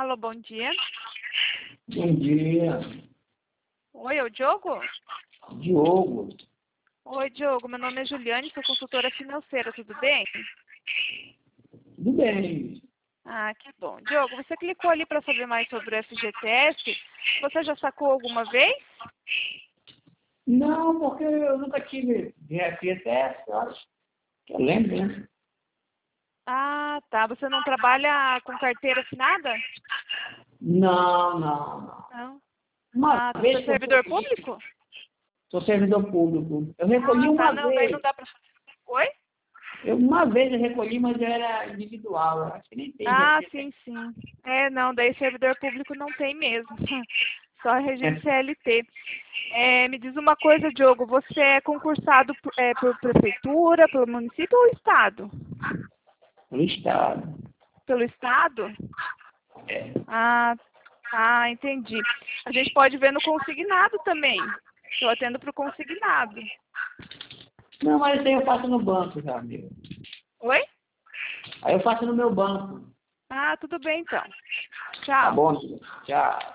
Alô, bom dia. Bom dia, Oi, é o Diogo? Diogo. Oi, Diogo. Meu nome é Juliane, sou consultora financeira, tudo bem? Tudo bem? Ah, que bom. Diogo, você clicou ali para saber mais sobre o FGTS. Você já sacou alguma vez? Não, porque eu nunca tive FGTS, eu acho que eu lembro, né? Ah, tá. Você não trabalha com carteira assinada? Não, não, não. Não. Uma Ah, tá. Você é vez que eu servidor recolhi, público? sou servidor público. Eu recolhi Ah, tá. uma Não, daí não vez. dá para... Oi? Uma vez eu recolhi, mas eu era individual. Eu acho que nem tem Ah, FGTS. sim, sim. É, não, daí servidor público não tem mesmo. Só regime CLT. Me diz uma coisa, Diogo, você é concursado por prefeitura, pelo município ou estado? No estado. Pelo estado? É. Ah, tá, entendi. A gente pode ver no consignado também. Eu atendo para o consignado. Não, mas isso aí eu faço no banco já, meu. Oi? Aí eu faço no meu banco. Ah, tudo bem então. Tá Tchau. bom? Tchau.